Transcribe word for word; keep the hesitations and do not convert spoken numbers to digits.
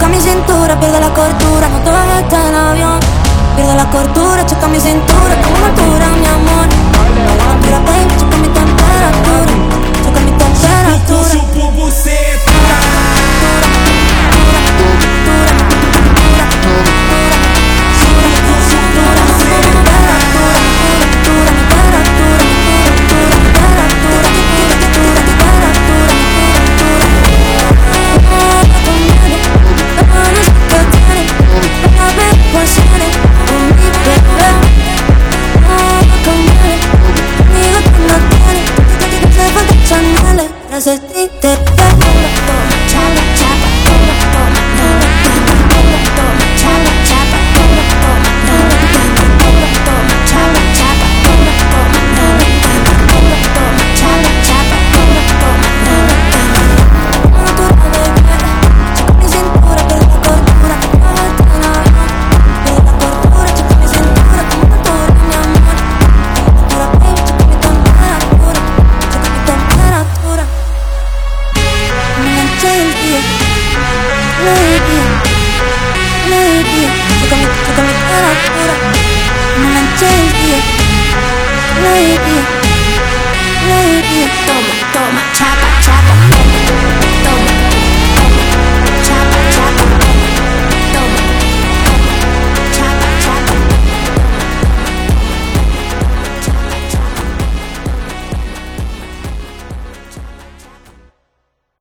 choca mi cintura, pierde la cordura, no te bajes en avión. Pierde la cordura, choca mi cintura, con una altura, mi amor. Altura, baby, choca mi temperatura, choca mi temperatura. Puxo por buceta. Necesito